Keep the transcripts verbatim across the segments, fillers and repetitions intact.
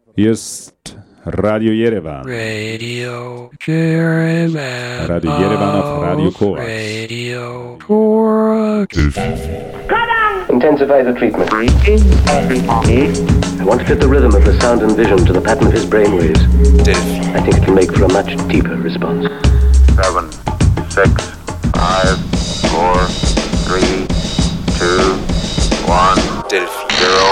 Hier ist Radio Yerevan. Radio Yerevan. Radio Yerevan auf Radio Korax. Radio Korax. Intensify the treatment. I want to fit the rhythm of the sound and vision to the pattern of his brainwaves. I think it can make for a much deeper response. Seven, six, five, four, three, two, one, zero.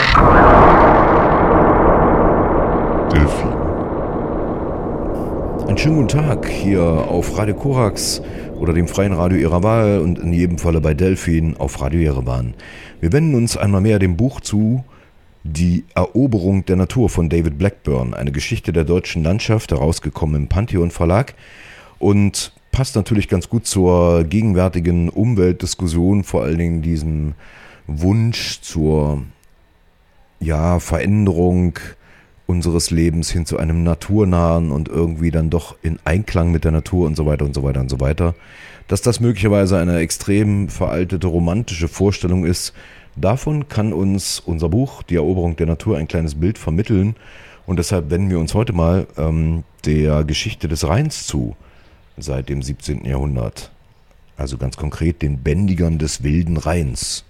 Einen schönen guten Tag hier auf Radio Korax oder dem freien Radio Ihrer Wahl und in jedem Falle bei Delphin auf Radio Yerevan. Wir wenden uns einmal mehr dem Buch zu Die Eroberung der Natur von David Blackburn, eine Geschichte der deutschen Landschaft, herausgekommen im Pantheon Verlag und passt natürlich ganz gut zur gegenwärtigen Umweltdiskussion, vor allen Dingen diesem Wunsch zur ja, Veränderung unseres Lebens hin zu einem naturnahen und irgendwie dann doch in Einklang mit der Natur und so weiter und so weiter und so weiter. Dass das möglicherweise eine extrem veraltete romantische Vorstellung ist, davon kann uns unser Buch Die Eroberung der Natur ein kleines Bild vermitteln und deshalb wenden wir uns heute mal ähm, der Geschichte des Rheins zu, seit dem siebzehnten Jahrhundert. Also ganz konkret den Bändigern des wilden Rheins.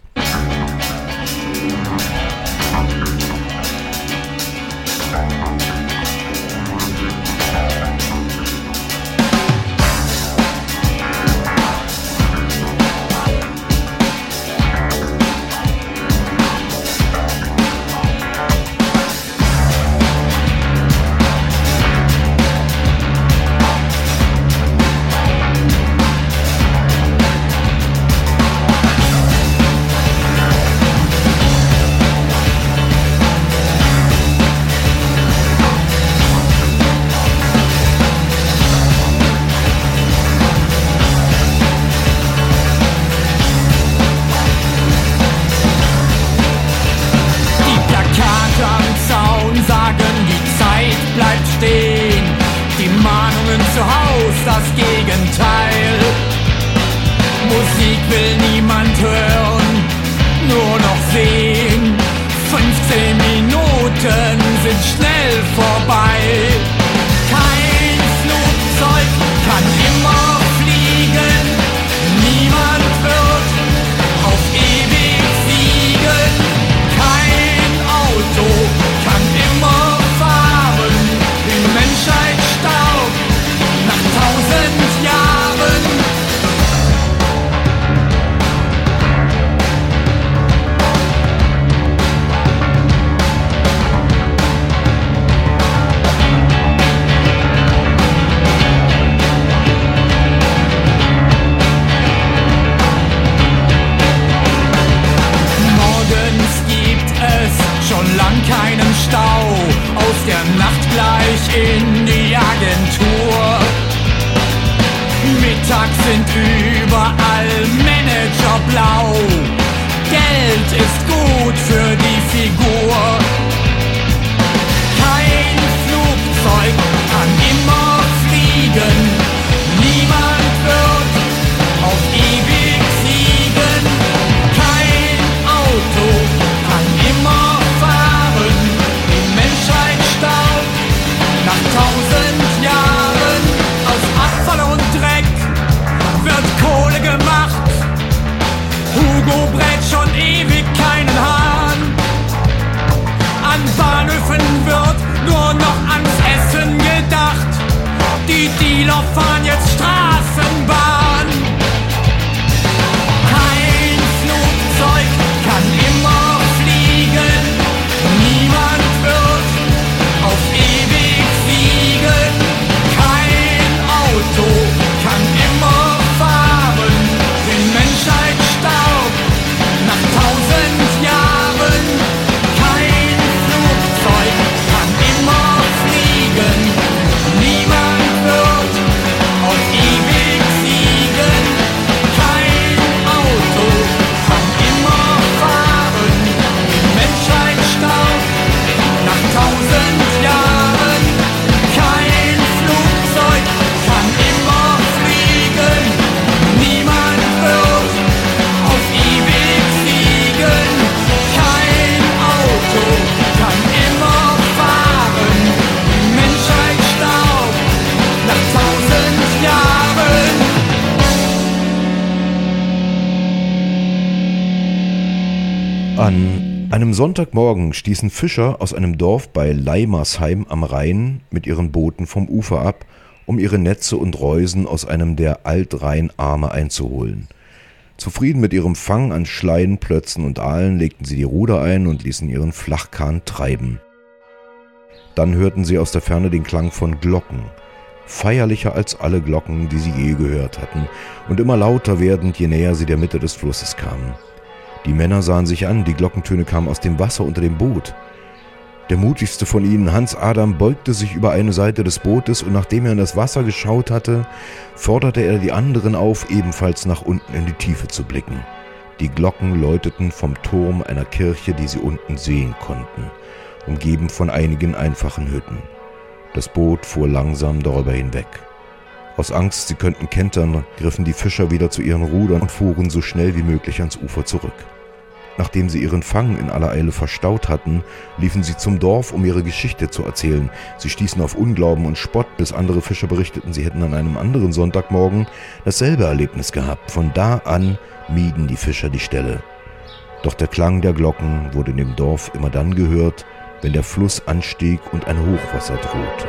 An einem Sonntagmorgen stießen Fischer aus einem Dorf bei Leimersheim am Rhein mit ihren Booten vom Ufer ab, um ihre Netze und Reusen aus einem der Altrheinarme einzuholen. Zufrieden mit ihrem Fang an Schleien, Plötzen und Aalen legten sie die Ruder ein und ließen ihren Flachkahn treiben. Dann hörten sie aus der Ferne den Klang von Glocken, feierlicher als alle Glocken, die sie je gehört hatten, und immer lauter werdend, je näher sie der Mitte des Flusses kamen. Die Männer sahen sich an, die Glockentöne kamen aus dem Wasser unter dem Boot. Der mutigste von ihnen, Hans Adam, beugte sich über eine Seite des Bootes und nachdem er in das Wasser geschaut hatte, forderte er die anderen auf, ebenfalls nach unten in die Tiefe zu blicken. Die Glocken läuteten vom Turm einer Kirche, die sie unten sehen konnten, umgeben von einigen einfachen Hütten. Das Boot fuhr langsam darüber hinweg. Aus Angst, sie könnten kentern, griffen die Fischer wieder zu ihren Rudern und fuhren so schnell wie möglich ans Ufer zurück. Nachdem sie ihren Fang in aller Eile verstaut hatten, liefen sie zum Dorf, um ihre Geschichte zu erzählen. Sie stießen auf Unglauben und Spott, bis andere Fischer berichteten, sie hätten an einem anderen Sonntagmorgen dasselbe Erlebnis gehabt. Von da an mieden die Fischer die Stelle. Doch der Klang der Glocken wurde in dem Dorf immer dann gehört, wenn der Fluss anstieg und ein Hochwasser drohte.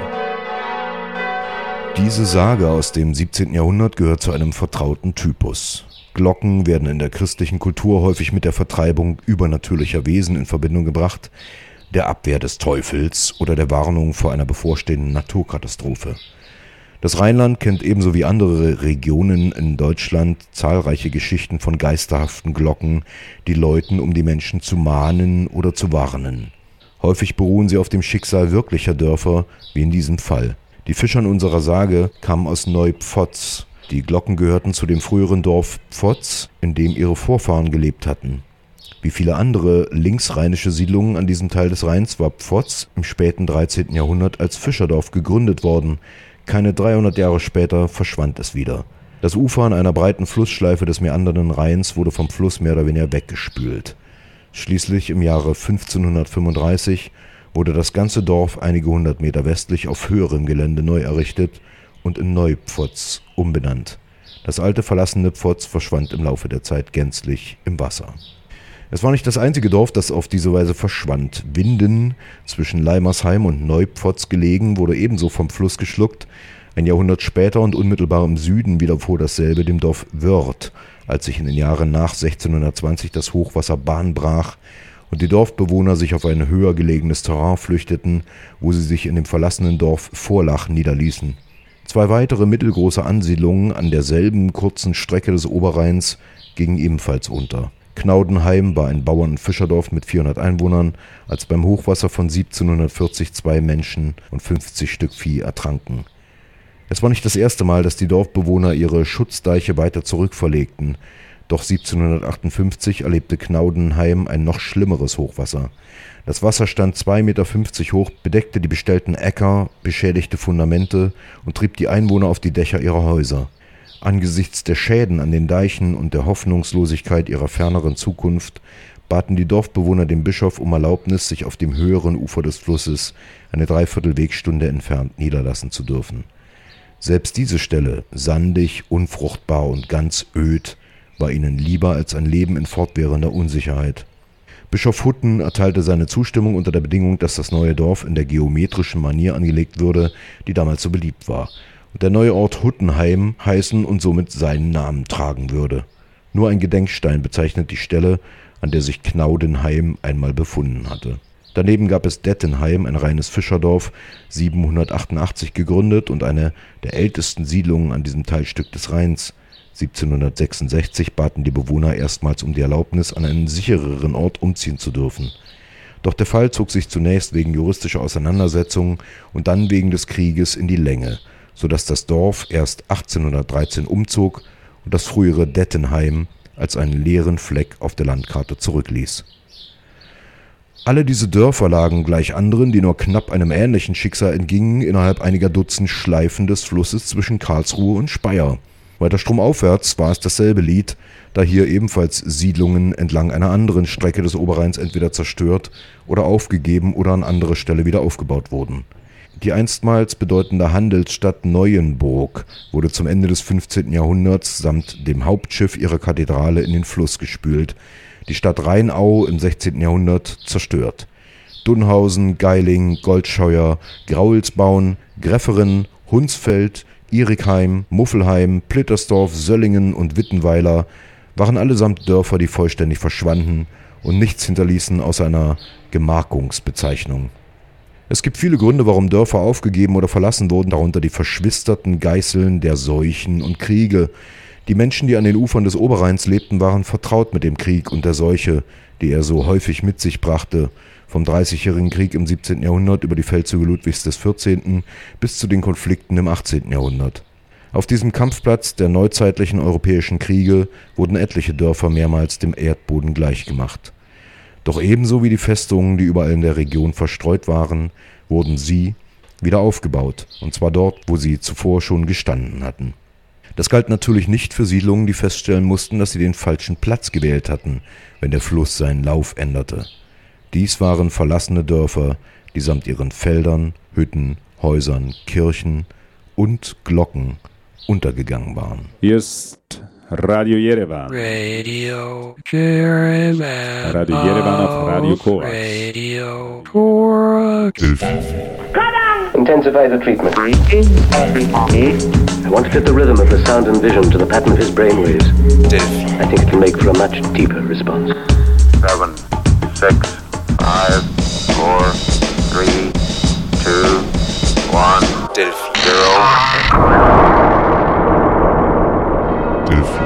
Diese Sage aus dem siebzehnten Jahrhundert gehört zu einem vertrauten Typus. Glocken werden in der christlichen Kultur häufig mit der Vertreibung übernatürlicher Wesen in Verbindung gebracht, der Abwehr des Teufels oder der Warnung vor einer bevorstehenden Naturkatastrophe. Das Rheinland kennt ebenso wie andere Regionen in Deutschland zahlreiche Geschichten von geisterhaften Glocken, die läuten, um die Menschen zu mahnen oder zu warnen. Häufig beruhen sie auf dem Schicksal wirklicher Dörfer, wie in diesem Fall. Die Fischer in unserer Sage kamen aus Neupfotz. Die Glocken gehörten zu dem früheren Dorf Pfotz, in dem ihre Vorfahren gelebt hatten. Wie viele andere linksrheinische Siedlungen an diesem Teil des Rheins war Pfotz im späten dreizehnten Jahrhundert als Fischerdorf gegründet worden. Keine dreihundert Jahre später verschwand es wieder. Das Ufer an einer breiten Flussschleife des meandernden Rheins wurde vom Fluss mehr oder weniger weggespült. Schließlich im Jahre fünfzehnhundertfünfunddreißig wurde das ganze Dorf einige hundert Meter westlich auf höherem Gelände neu errichtet und in Neupfotz umbenannt. Das alte verlassene Pfotz verschwand im Laufe der Zeit gänzlich im Wasser. Es war nicht das einzige Dorf, das auf diese Weise verschwand. Winden, zwischen Leimersheim und Neupfotz gelegen, wurde ebenso vom Fluss geschluckt. Ein Jahrhundert später und unmittelbar im Süden widerfuhr dasselbe dem Dorf Wörth, als sich in den Jahren nach sechzehnhundertzwanzig das Hochwasser Bahn brach und die Dorfbewohner sich auf ein höher gelegenes Terrain flüchteten, wo sie sich in dem verlassenen Dorf Vorlach niederließen. Zwei weitere mittelgroße Ansiedlungen an derselben kurzen Strecke des Oberrheins gingen ebenfalls unter. Knaudenheim war ein Bauern- und Fischerdorf mit vierhundert Einwohnern, als beim Hochwasser von siebzehnhundertvierzig zwei Menschen und fünfzig Stück Vieh ertranken. Es war nicht das erste Mal, dass die Dorfbewohner ihre Schutzdeiche weiter zurückverlegten. Doch siebzehnhundertachtundfünfzig erlebte Knaudenheim ein noch schlimmeres Hochwasser. Das Wasser stand zwei Meter fünfzig hoch, bedeckte die bestellten Äcker, beschädigte Fundamente und trieb die Einwohner auf die Dächer ihrer Häuser. Angesichts der Schäden an den Deichen und der Hoffnungslosigkeit ihrer ferneren Zukunft baten die Dorfbewohner den Bischof um Erlaubnis, sich auf dem höheren Ufer des Flusses, eine Dreiviertelwegstunde entfernt, niederlassen zu dürfen. Selbst diese Stelle, sandig, unfruchtbar und ganz öd, war ihnen lieber als ein Leben in fortwährender Unsicherheit. Bischof Hutten erteilte seine Zustimmung unter der Bedingung, dass das neue Dorf in der geometrischen Manier angelegt würde, die damals so beliebt war, und der neue Ort Huttenheim heißen und somit seinen Namen tragen würde. Nur ein Gedenkstein bezeichnet die Stelle, an der sich Knaudenheim einmal befunden hatte. Daneben gab es Dettenheim, ein reines Fischerdorf, siebenhundertachtundachtzig gegründet und eine der ältesten Siedlungen an diesem Teilstück des Rheins. siebzehnhundertsechsundsechzig baten die Bewohner erstmals um die Erlaubnis, an einen sichereren Ort umziehen zu dürfen. Doch der Fall zog sich zunächst wegen juristischer Auseinandersetzungen und dann wegen des Krieges in die Länge, sodass das Dorf erst achtzehnhundertdreizehn umzog und das frühere Dettenheim als einen leeren Fleck auf der Landkarte zurückließ. Alle diese Dörfer lagen gleich anderen, die nur knapp einem ähnlichen Schicksal entgingen, innerhalb einiger Dutzend Schleifen des Flusses zwischen Karlsruhe und Speyer. Weiter stromaufwärts war es dasselbe Lied, da hier ebenfalls Siedlungen entlang einer anderen Strecke des Oberrheins entweder zerstört oder aufgegeben oder an anderer Stelle wieder aufgebaut wurden. Die einstmals bedeutende Handelsstadt Neuenburg wurde zum Ende des fünfzehnten Jahrhunderts samt dem Hauptschiff ihrer Kathedrale in den Fluss gespült. die Stadt Rheinau im sechzehnten Jahrhundert zerstört. Dunhausen, Geiling, Goldscheuer, Graulsbauen, Grefferen, Hunsfeld, Irickheim, Muffelheim, Plittersdorf, Söllingen und Wittenweiler waren allesamt Dörfer, die vollständig verschwanden und nichts hinterließen außer einer Gemarkungsbezeichnung. Es gibt viele Gründe, warum Dörfer aufgegeben oder verlassen wurden, darunter die verschwisterten Geißeln der Seuchen und Kriege. Die Menschen, die an den Ufern des Oberrheins lebten, waren vertraut mit dem Krieg und der Seuche, die er so häufig mit sich brachte, vom Dreißigjährigen Krieg im siebzehnten Jahrhundert über die Feldzüge Ludwigs des vierzehnten bis zu den Konflikten im achtzehnten Jahrhundert. Auf diesem Kampfplatz der neuzeitlichen europäischen Kriege wurden etliche Dörfer mehrmals dem Erdboden gleichgemacht. Doch ebenso wie die Festungen, die überall in der Region verstreut waren, wurden sie wieder aufgebaut, und zwar dort, wo sie zuvor schon gestanden hatten. Das galt natürlich nicht für Siedlungen, die feststellen mussten, dass sie den falschen Platz gewählt hatten, wenn der Fluss seinen Lauf änderte. Dies waren verlassene Dörfer, die samt ihren Feldern, Hütten, Häusern, Kirchen und Glocken untergegangen waren. Hier ist Radio Yerevan. Radio Yerevan. Radio Yerevan auf Radio Korax. Radio Korax. Intensify the treatment. I want to fit the rhythm of the sound and vision to the pattern of his brainwaves. I think it can make for a much deeper response. Seven, six, five, four, three, two, one, Delphi. Zero. Delphi.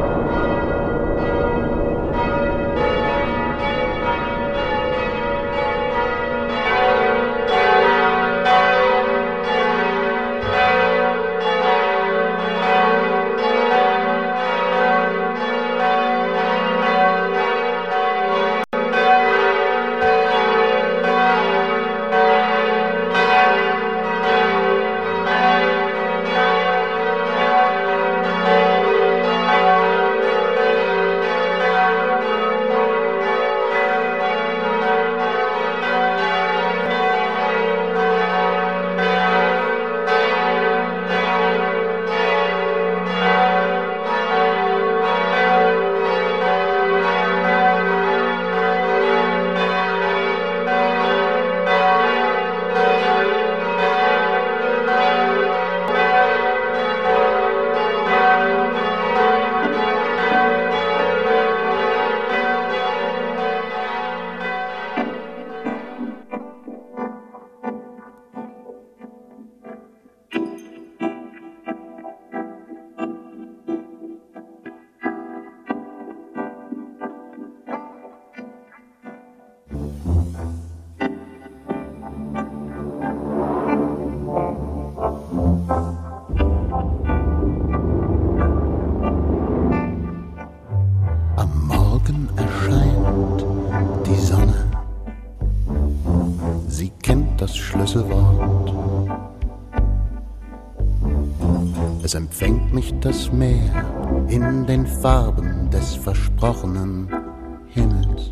Es empfängt mich das Meer in den Farben des versprochenen Himmels.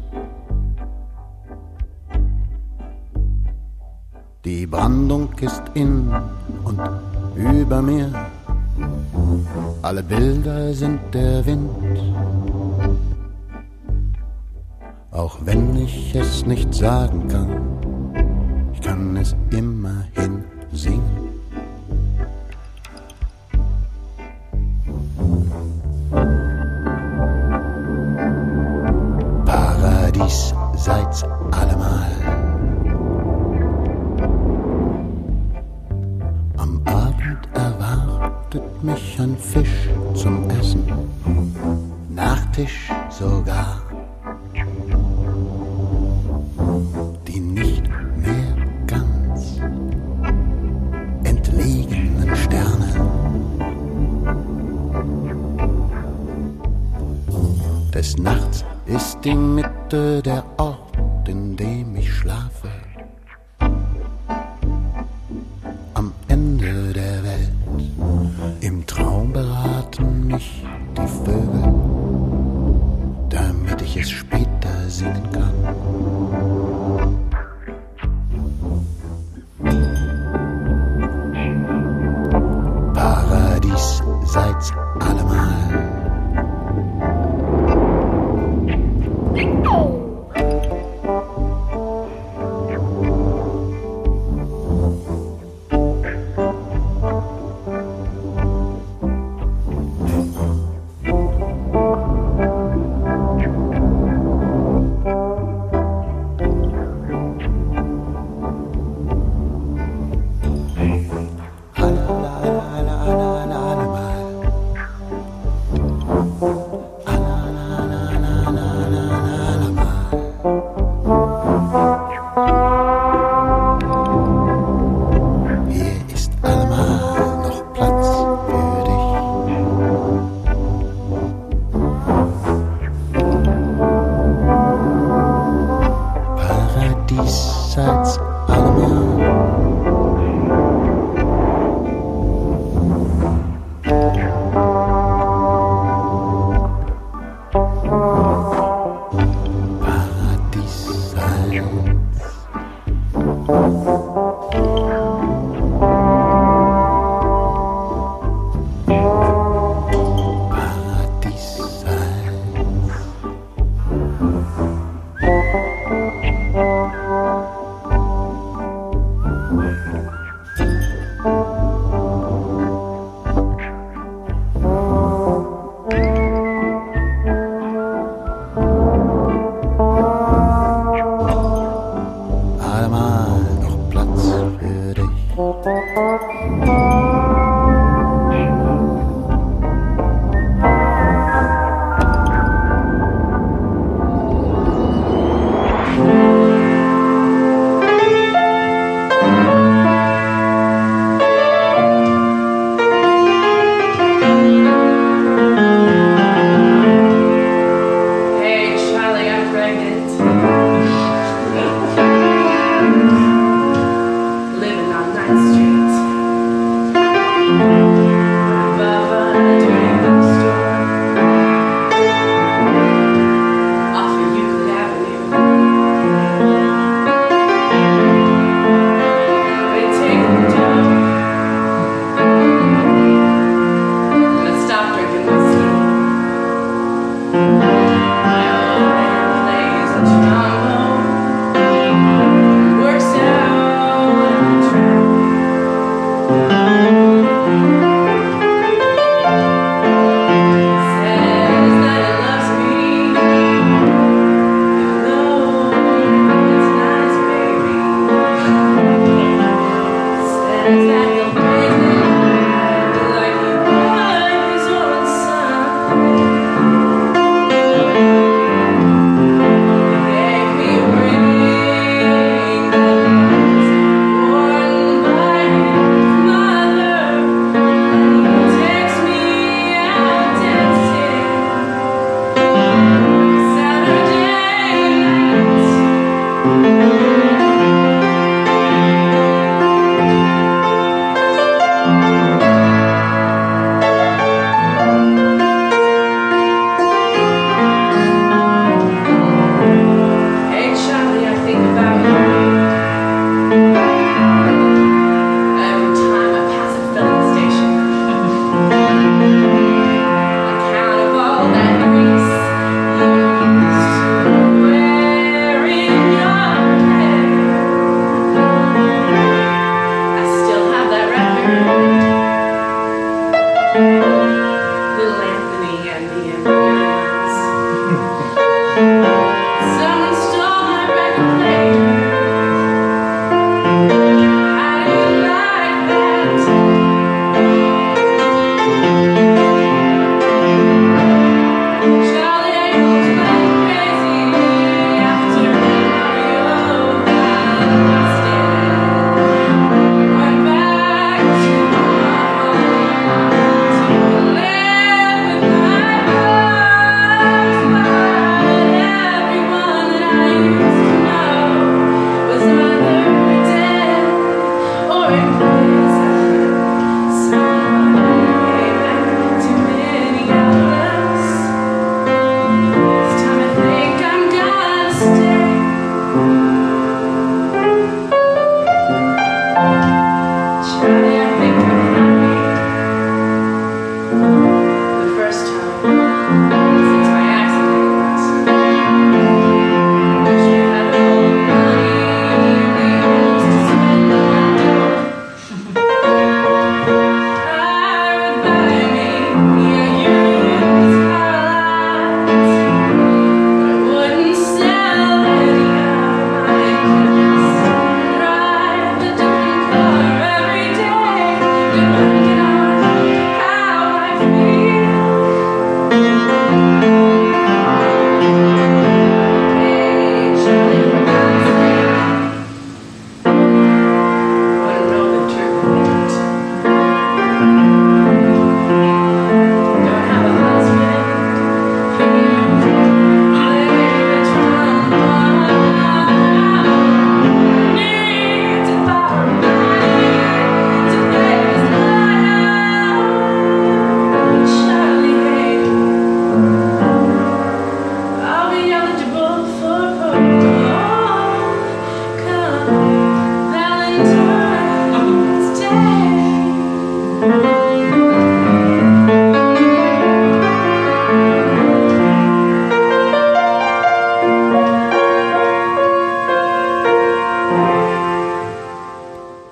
Die Brandung ist in und über mir, alle Bilder sind der Wind. Auch wenn ich es nicht sagen kann, ich kann es immerhin singen. Paradies seid's allemal. Am Abend erwartet mich ein Fisch zum Essen, Nachtisch sogar. Die nicht mehr ganz entlegenen Sterne. Des Nachts ist die Mitte der Ort, in dem ich schlafe. Am Ende der Welt, im Traum beraten mich die Vögel, damit ich es später singen kann. Paradies seid's allemal. Living on Ninth Street.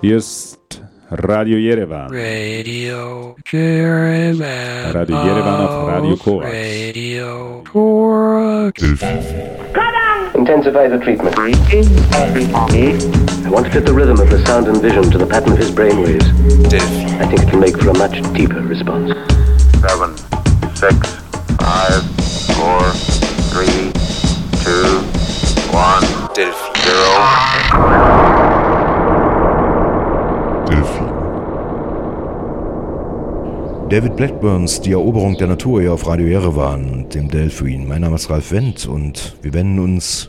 Hier ist Radio Yerevan. Radio Yerevan. Radio Yerevan auf Radio Korax. Radio Korax. Intensify the treatment. I want to fit the rhythm of the sound and vision to the pattern of his brainwaves. I think it can make for a much deeper response. Seven, six, five, four, three, two, one, zero. Delphin. David Blackburns Die Eroberung der Natur hier auf Radio Yerevan und dem Delphin. Mein Name ist Ralf Wendt und wir wenden uns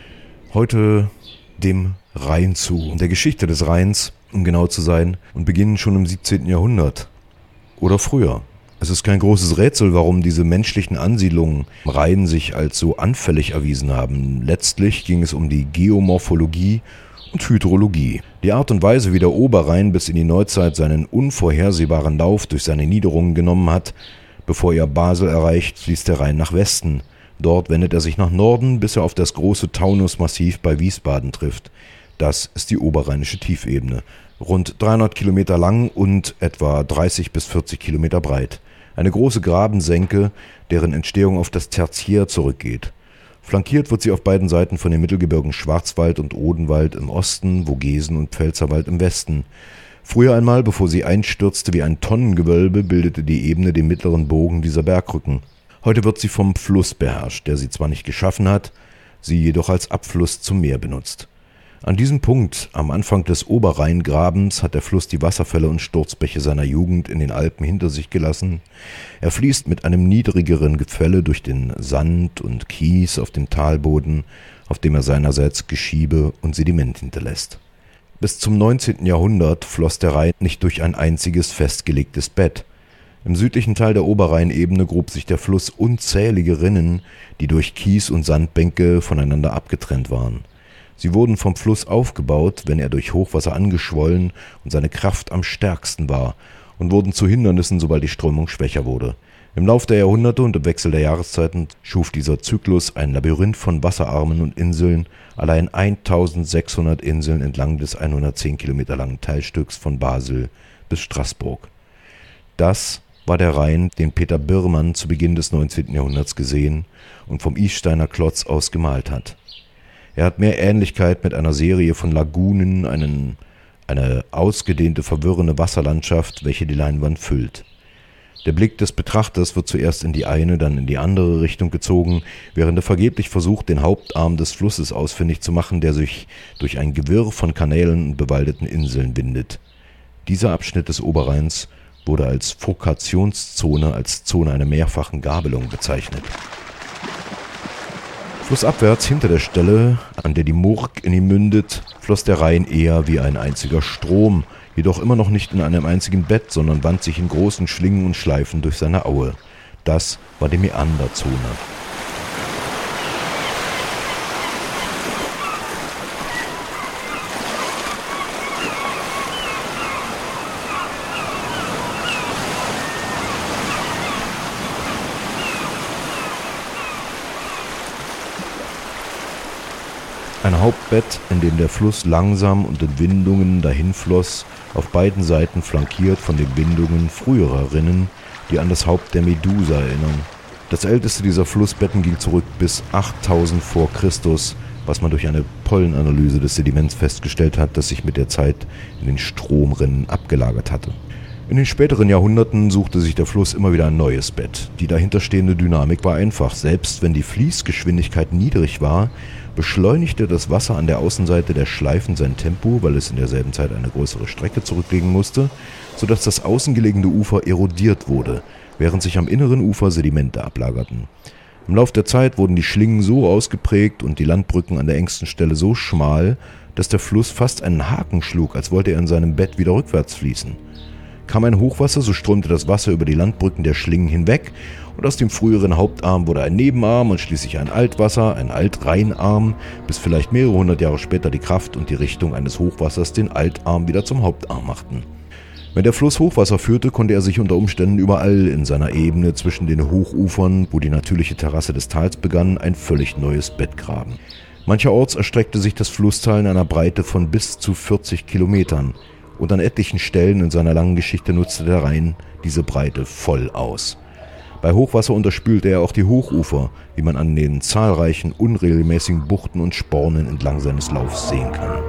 heute dem Rhein zu und der Geschichte des Rheins, um genau zu sein, und beginnen schon im siebzehnten Jahrhundert oder früher. Es ist kein großes Rätsel, warum diese menschlichen Ansiedlungen am Rhein sich als so anfällig erwiesen haben. Letztlich ging es um die Geomorphologie und Hydrologie. Die Art und Weise, wie der Oberrhein bis in die Neuzeit seinen unvorhersehbaren Lauf durch seine Niederungen genommen hat. Bevor er Basel erreicht, fließt der Rhein nach Westen. Dort wendet er sich nach Norden, bis er auf das große Taunusmassiv bei Wiesbaden trifft. Das ist die oberrheinische Tiefebene. Rund dreihundert Kilometer lang und etwa dreißig bis vierzig Kilometer breit. Eine große Grabensenke, deren Entstehung auf das Tertiär zurückgeht. Flankiert wird sie auf beiden Seiten von den Mittelgebirgen Schwarzwald und Odenwald im Osten, Vogesen und Pfälzerwald im Westen. Früher einmal, bevor sie einstürzte wie ein Tonnengewölbe, bildete die Ebene den mittleren Bogen dieser Bergrücken. Heute wird sie vom Fluss beherrscht, der sie zwar nicht geschaffen hat, sie jedoch als Abfluss zum Meer benutzt. An diesem Punkt, am Anfang des Oberrheingrabens, hat der Fluss die Wasserfälle und Sturzbäche seiner Jugend in den Alpen hinter sich gelassen. Er fließt mit einem niedrigeren Gefälle durch den Sand und Kies auf dem Talboden, auf dem er seinerseits Geschiebe und Sediment hinterlässt. Bis zum neunzehnten Jahrhundert floss der Rhein nicht durch ein einziges festgelegtes Bett. Im südlichen Teil der Oberrheinebene grub sich der Fluss unzählige Rinnen, die durch Kies und Sandbänke voneinander abgetrennt waren. Sie wurden vom Fluss aufgebaut, wenn er durch Hochwasser angeschwollen und seine Kraft am stärksten war, und wurden zu Hindernissen, sobald die Strömung schwächer wurde. Im Lauf der Jahrhunderte und im Wechsel der Jahreszeiten schuf dieser Zyklus ein Labyrinth von Wasserarmen und Inseln, allein eintausendsechshundert Inseln entlang des hundertzehn Kilometer langen Teilstücks von Basel bis Straßburg. Das war der Rhein, den Peter Birrmann zu Beginn des neunzehnten Jahrhunderts gesehen und vom Isteiner Klotz aus gemalt hat. Er hat mehr Ähnlichkeit mit einer Serie von Lagunen, einen, eine ausgedehnte, verwirrende Wasserlandschaft, welche die Leinwand füllt. Der Blick des Betrachters wird zuerst in die eine, dann in die andere Richtung gezogen, während er vergeblich versucht, den Hauptarm des Flusses ausfindig zu machen, der sich durch ein Gewirr von Kanälen und bewaldeten Inseln windet. Dieser Abschnitt des Oberrheins wurde als Fokationszone, als Zone einer mehrfachen Gabelung bezeichnet. Flussabwärts hinter der Stelle, an der die Murg in ihn mündet, floss der Rhein eher wie ein einziger Strom, jedoch immer noch nicht in einem einzigen Bett, sondern wand sich in großen Schlingen und Schleifen durch seine Aue. Das war die Mäanderzone. Ein Hauptbett, in dem der Fluss langsam und in Windungen dahinfloss, auf beiden Seiten flankiert von den Windungen früherer Rinnen, die an das Haupt der Medusa erinnern. Das älteste dieser Flussbetten ging zurück bis achttausend vor Christus, was man durch eine Pollenanalyse des Sediments festgestellt hat, das sich mit der Zeit in den Stromrinnen abgelagert hatte. In den späteren Jahrhunderten suchte sich der Fluss immer wieder ein neues Bett. Die dahinterstehende Dynamik war einfach. Selbst wenn die Fließgeschwindigkeit niedrig war, beschleunigte das Wasser an der Außenseite der Schleifen sein Tempo, weil es in derselben Zeit eine größere Strecke zurücklegen musste, sodass das außengelegene Ufer erodiert wurde, während sich am inneren Ufer Sedimente ablagerten. Im Lauf der Zeit wurden die Schlingen so ausgeprägt und die Landbrücken an der engsten Stelle so schmal, dass der Fluss fast einen Haken schlug, als wollte er in seinem Bett wieder rückwärts fließen. Kam ein Hochwasser, so strömte das Wasser über die Landbrücken der Schlingen hinweg und aus dem früheren Hauptarm wurde ein Nebenarm und schließlich ein Altwasser, ein Altrheinarm, bis vielleicht mehrere hundert Jahre später die Kraft und die Richtung eines Hochwassers den Altarm wieder zum Hauptarm machten. Wenn der Fluss Hochwasser führte, konnte er sich unter Umständen überall in seiner Ebene zwischen den Hochufern, wo die natürliche Terrasse des Tals begann, ein völlig neues Bett graben. Mancherorts erstreckte sich das Flusstal in einer Breite von bis zu vierzig Kilometern. und an etlichen Stellen in seiner langen Geschichte nutzte der Rhein diese Breite voll aus. Bei Hochwasser unterspülte er auch die Hochufer, wie man an den zahlreichen unregelmäßigen Buchten und Spornen entlang seines Laufs sehen kann.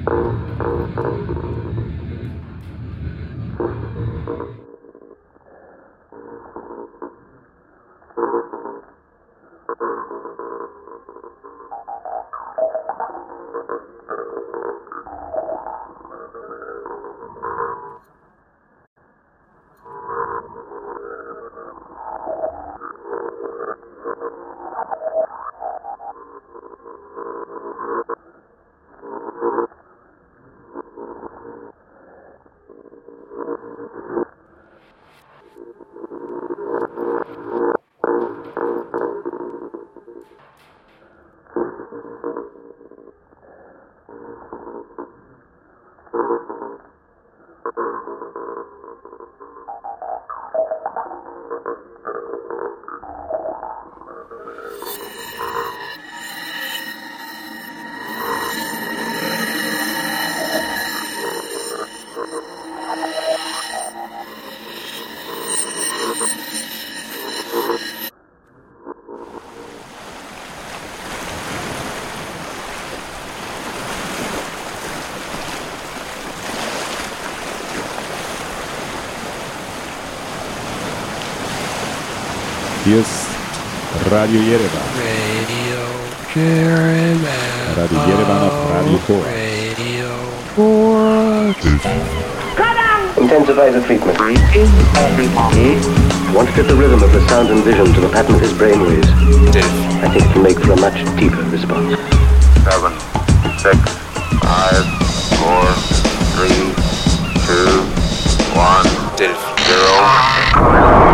Hier ist Radio Yerevan. Radio Yerevan. Radio Yerevan auf Radio Korax. Radio Korax. Intensify the treatment. Once fit the rhythm of the sound and vision to the pattern of his brainwaves, I think it can make for a much deeper response. Seven, six, five, four, three, two, one, zero.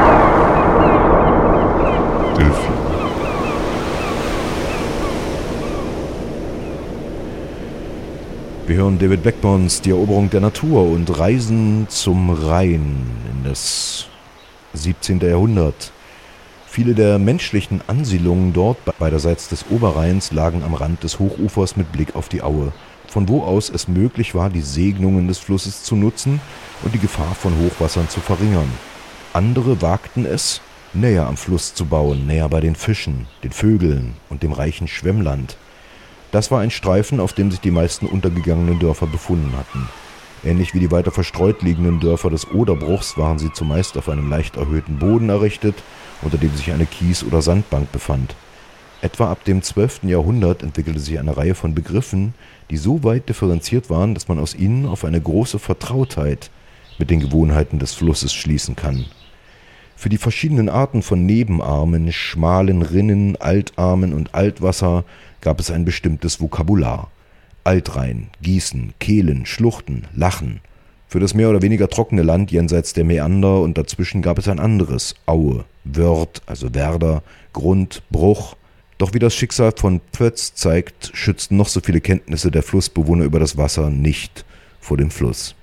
Wir hören David Blackburns Die Eroberung der Natur und reisen zum Rhein in das siebzehnten Jahrhundert. Viele der menschlichen Ansiedlungen dort beiderseits des Oberrheins lagen am Rand des Hochufers mit Blick auf die Aue, von wo aus es möglich war, die Segnungen des Flusses zu nutzen und die Gefahr von Hochwassern zu verringern. Andere wagten es, näher am Fluss zu bauen, näher bei den Fischen, den Vögeln und dem reichen Schwemmland. Das war ein Streifen, auf dem sich die meisten untergegangenen Dörfer befunden hatten. Ähnlich wie die weiter verstreut liegenden Dörfer des Oderbruchs waren sie zumeist auf einem leicht erhöhten Boden errichtet, unter dem sich eine Kies- oder Sandbank befand. Etwa ab dem zwölften Jahrhundert entwickelte sich eine Reihe von Begriffen, die so weit differenziert waren, dass man aus ihnen auf eine große Vertrautheit mit den Gewohnheiten des Flusses schließen kann. Für die verschiedenen Arten von Nebenarmen, schmalen Rinnen, Altarmen und Altwasser gab es ein bestimmtes Vokabular. Altrhein, Gießen, Kehlen, Schluchten, Lachen. Für das mehr oder weniger trockene Land jenseits der Mäander und dazwischen gab es ein anderes, Aue, Wörth, also Werder, Grund, Bruch. Doch wie das Schicksal von Pötz zeigt, schützten noch so viele Kenntnisse der Flussbewohner über das Wasser nicht vor dem Fluss.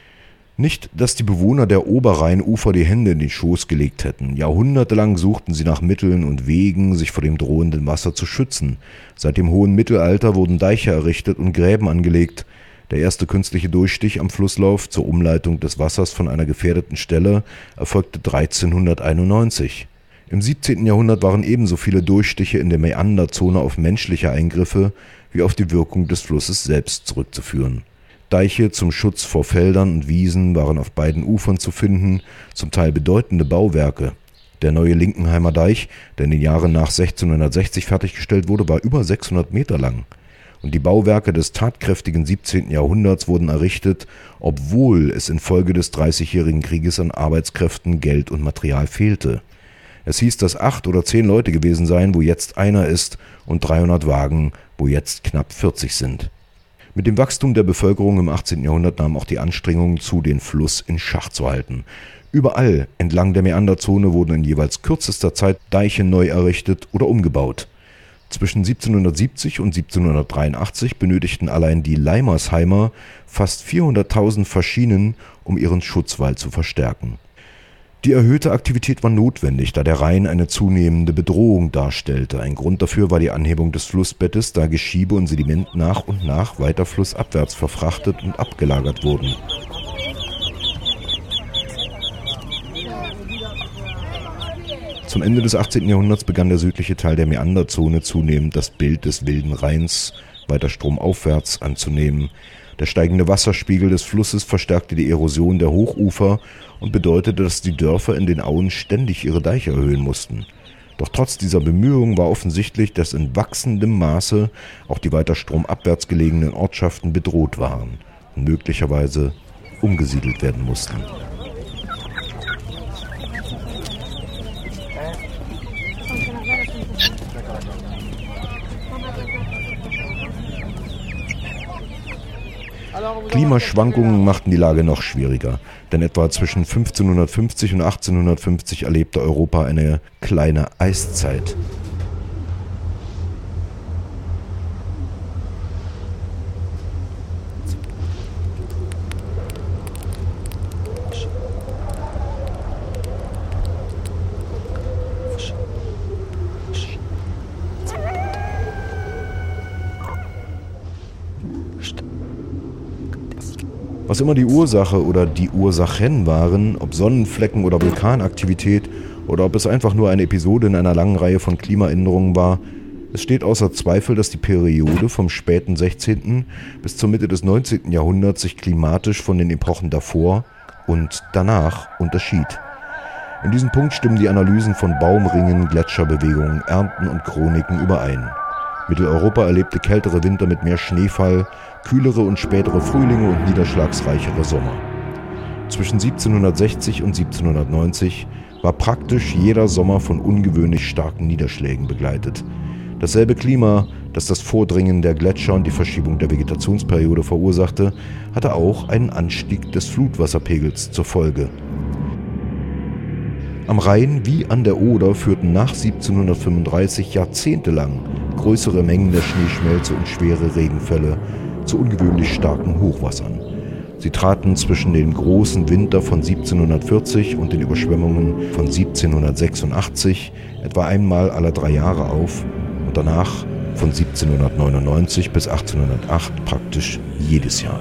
Nicht, dass die Bewohner der Oberrheinufer die Hände in den Schoß gelegt hätten. Jahrhundertelang suchten sie nach Mitteln und Wegen, sich vor dem drohenden Wasser zu schützen. Seit dem hohen Mittelalter wurden Deiche errichtet und Gräben angelegt. Der erste künstliche Durchstich am Flusslauf zur Umleitung des Wassers von einer gefährdeten Stelle erfolgte dreizehnhunderteinundneunzig. Im siebzehnten Jahrhundert waren ebenso viele Durchstiche in der Mäanderzone auf menschliche Eingriffe wie auf die Wirkung des Flusses selbst zurückzuführen. Deiche zum Schutz vor Feldern und Wiesen waren auf beiden Ufern zu finden, zum Teil bedeutende Bauwerke. Der neue Linkenheimer Deich, der in den Jahren nach sechzehnhundertsechzig fertiggestellt wurde, war über sechshundert Meter lang. Und die Bauwerke des tatkräftigen siebzehnten Jahrhunderts wurden errichtet, obwohl es infolge des Dreißigjährigen Krieges an Arbeitskräften, Geld und Material fehlte. Es hieß, dass acht oder zehn Leute gewesen seien, wo jetzt einer ist, und dreihundert Wagen, wo jetzt knapp vierzig sind. Mit dem Wachstum der Bevölkerung im achtzehnten Jahrhundert nahmen auch die Anstrengungen zu, den Fluss in Schach zu halten. Überall entlang der Mäanderzone wurden in jeweils kürzester Zeit Deiche neu errichtet oder umgebaut. Zwischen siebzehnhundertsiebzig und siebzehnhundertdreiundachtzig benötigten allein die Leimersheimer fast vierhunderttausend Faschinen, um ihren Schutzwall zu verstärken. Die erhöhte Aktivität war notwendig, da der Rhein eine zunehmende Bedrohung darstellte. Ein Grund dafür war die Anhebung des Flussbettes, da Geschiebe und Sediment nach und nach weiter flussabwärts verfrachtet und abgelagert wurden. Zum Ende des achtzehnten Jahrhunderts begann der südliche Teil der Mäanderzone zunehmend das Bild des wilden Rheins weiter stromaufwärts anzunehmen. Der steigende Wasserspiegel des Flusses verstärkte die Erosion der Hochufer und bedeutete, dass die Dörfer in den Auen ständig ihre Deiche erhöhen mussten. Doch trotz dieser Bemühungen war offensichtlich, dass in wachsendem Maße auch die weiter stromabwärts gelegenen Ortschaften bedroht waren und möglicherweise umgesiedelt werden mussten. Klimaschwankungen machten die Lage noch schwieriger, denn etwa zwischen fünfzehnhundertfünfzig und achtzehnhundertfünfzig erlebte Europa eine kleine Eiszeit. Was immer die Ursache oder die Ursachen waren, ob Sonnenflecken oder Vulkanaktivität oder ob es einfach nur eine Episode in einer langen Reihe von Klimaänderungen war, es steht außer Zweifel, dass die Periode vom späten sechzehnten bis zur Mitte des neunzehnten Jahrhunderts sich klimatisch von den Epochen davor und danach unterschied. In diesem Punkt stimmen die Analysen von Baumringen, Gletscherbewegungen, Ernten und Chroniken überein. Mitteleuropa erlebte kältere Winter mit mehr Schneefall, kühlere und spätere Frühlinge und niederschlagsreichere Sommer. Zwischen siebzehnhundertsechzig und siebzehnhundertneunzig war praktisch jeder Sommer von ungewöhnlich starken Niederschlägen begleitet. Dasselbe Klima, das das Vordringen der Gletscher und die Verschiebung der Vegetationsperiode verursachte, hatte auch einen Anstieg des Flutwasserpegels zur Folge. Am Rhein wie an der Oder führten nach siebzehnhundertfünfunddreißig jahrzehntelang größere Mengen der Schneeschmelze und schwere Regenfälle zu ungewöhnlich starken Hochwassern. Sie traten zwischen dem großen Winter von siebzehnhundertvierzig und den Überschwemmungen von siebzehnhundertsechsundachtzig etwa einmal alle drei Jahre auf und danach von siebzehnhundertneunundneunzig bis achtzehnhundertacht praktisch jedes Jahr.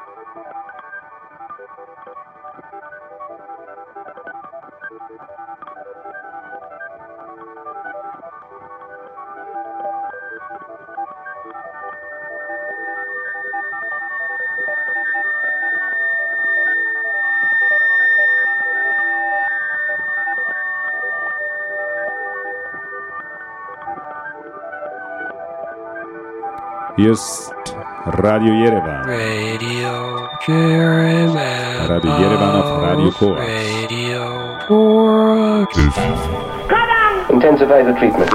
Hier ist Radio Yerevan. Radio Yerevan. Radio Yerevan auf Radio Korax. Radio Korax. Intensify the treatment.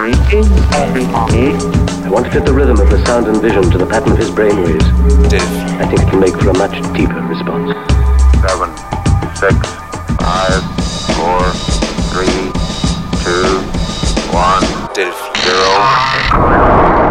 I want to fit the rhythm of the sound and vision to the pattern of his brainwaves. I think it can make for a much deeper response. Seven, six, five, four, three, two, one, zero.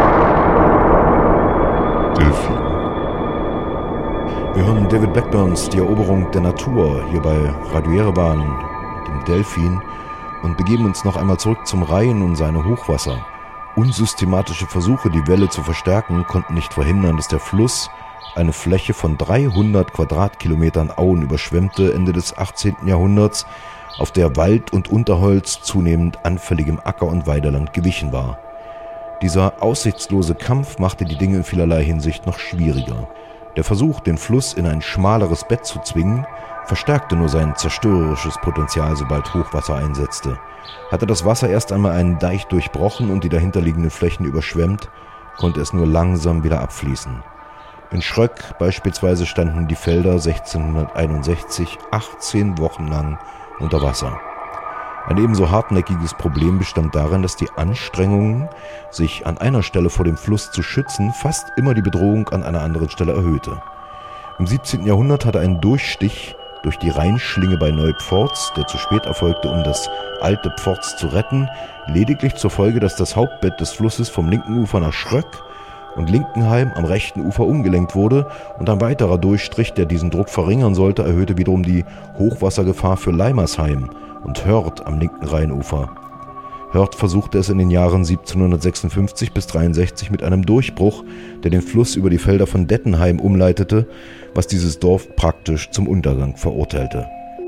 Wir hören David Blackburns Die Eroberung der Natur hier bei Radio Yerevan, dem Delphin, und begeben uns noch einmal zurück zum Rhein und seine Hochwasser. Unsystematische Versuche, die Welle zu verstärken, konnten nicht verhindern, dass der Fluss eine Fläche von dreihundert Quadratkilometern Auen überschwemmte Ende des achtzehnten Jahrhunderts, auf der Wald und Unterholz zunehmend anfälligem Acker- und Weideland gewichen war. Dieser aussichtslose Kampf machte die Dinge in vielerlei Hinsicht noch schwieriger. Der Versuch, den Fluss in ein schmaleres Bett zu zwingen, verstärkte nur sein zerstörerisches Potenzial, sobald Hochwasser einsetzte. Hatte das Wasser erst einmal einen Deich durchbrochen und die dahinterliegenden Flächen überschwemmt, konnte es nur langsam wieder abfließen. In Schröck beispielsweise standen die Felder sechzehnhunderteinundsechzig achtzehn Wochen lang unter Wasser. Ein ebenso hartnäckiges Problem bestand darin, dass die Anstrengungen, sich an einer Stelle vor dem Fluss zu schützen, fast immer die Bedrohung an einer anderen Stelle erhöhte. Im siebzehnten Jahrhundert hatte ein Durchstich durch die Rheinschlinge bei Neupforz, der zu spät erfolgte, um das alte Pforz zu retten, lediglich zur Folge, dass das Hauptbett des Flusses vom linken Ufer nach Schröck und Linkenheim am rechten Ufer umgelenkt wurde, und ein weiterer Durchstrich, der diesen Druck verringern sollte, erhöhte wiederum die Hochwassergefahr für Leimersheim und Hörth am linken Rheinufer. Hörth versuchte es in den Jahren siebzehnhundertsechsundfünfzig bis dreiundsechzig mit einem Durchbruch, der den Fluss über die Felder von Dettenheim umleitete, was dieses Dorf praktisch zum Untergang verurteilte.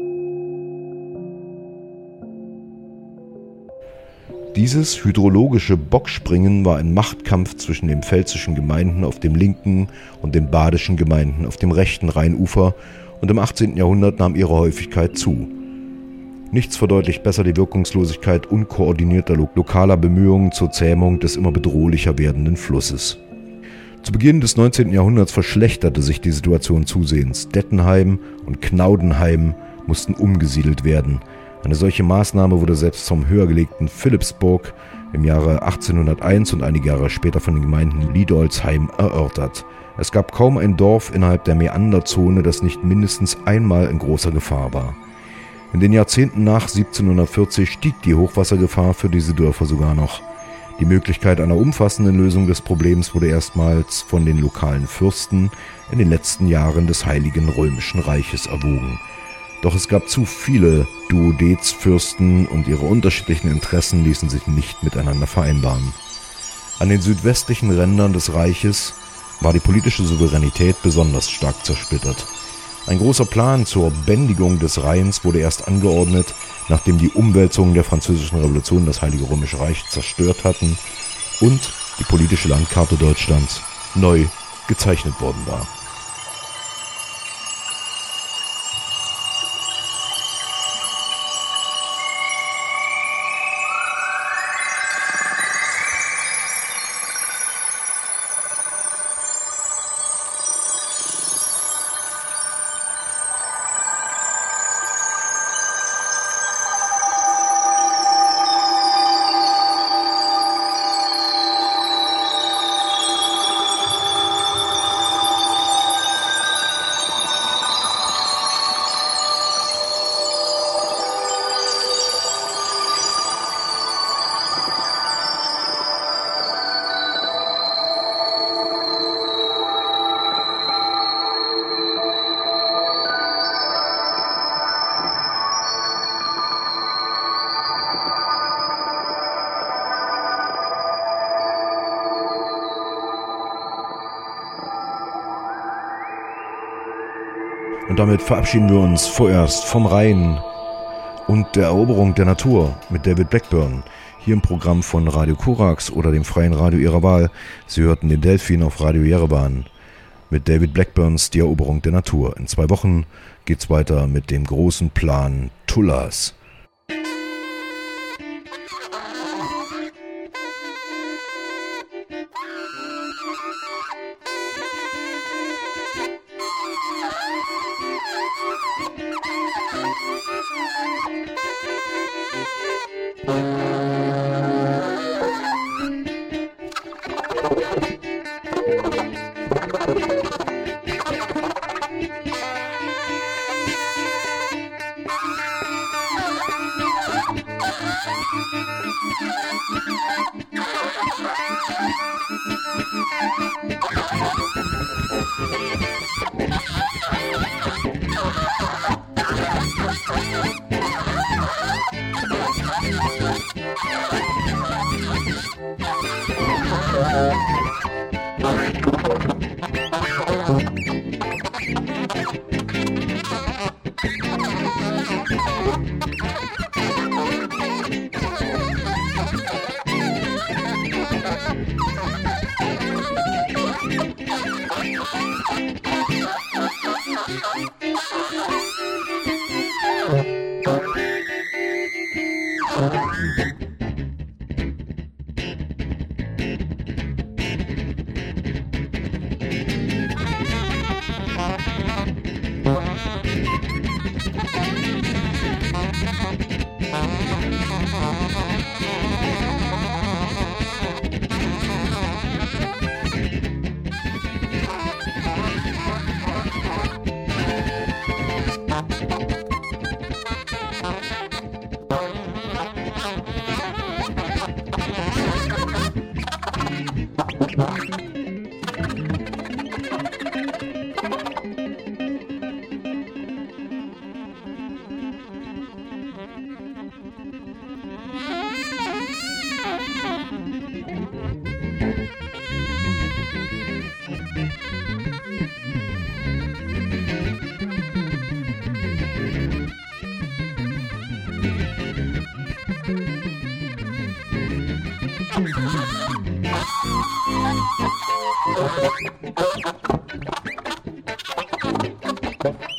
Dieses hydrologische Bockspringen war ein Machtkampf zwischen den pfälzischen Gemeinden auf dem linken und den badischen Gemeinden auf dem rechten Rheinufer, und im achtzehnten Jahrhundert nahm ihre Häufigkeit zu. Nichts verdeutlicht besser die Wirkungslosigkeit unkoordinierter lo- lokaler Bemühungen zur Zähmung des immer bedrohlicher werdenden Flusses. Zu Beginn des neunzehnten Jahrhunderts verschlechterte sich die Situation zusehends. Dettenheim und Knaudenheim mussten umgesiedelt werden. Eine solche Maßnahme wurde selbst vom höher gelegten Philippsburg im Jahre achtzehnhunderteins und einige Jahre später von den Gemeinden Liedolsheim erörtert. Es gab kaum ein Dorf innerhalb der Mäanderzone, das nicht mindestens einmal in großer Gefahr war. In den Jahrzehnten nach siebzehnhundertvierzig stieg die Hochwassergefahr für diese Dörfer sogar noch. Die Möglichkeit einer umfassenden Lösung des Problems wurde erstmals von den lokalen Fürsten in den letzten Jahren des Heiligen Römischen Reiches erwogen. Doch es gab zu viele Duodezfürsten und ihre unterschiedlichen Interessen ließen sich nicht miteinander vereinbaren. An den südwestlichen Rändern des Reiches war die politische Souveränität besonders stark zersplittert. Ein großer Plan zur Bändigung des Rheins wurde erst angeordnet, nachdem die Umwälzungen der Französischen Revolution das Heilige Römische Reich zerstört hatten und die politische Landkarte Deutschlands neu gezeichnet worden war. Und damit verabschieden wir uns vorerst vom Rhein und der Eroberung der Natur mit David Blackburn. Hier im Programm von Radio Korax oder dem freien Radio Ihrer Wahl. Sie hörten den Delfin auf Radio Jerewan mit David Blackburns Die Eroberung der Natur. In zwei Wochen geht's weiter mit dem großen Plan Tullas. Thank you.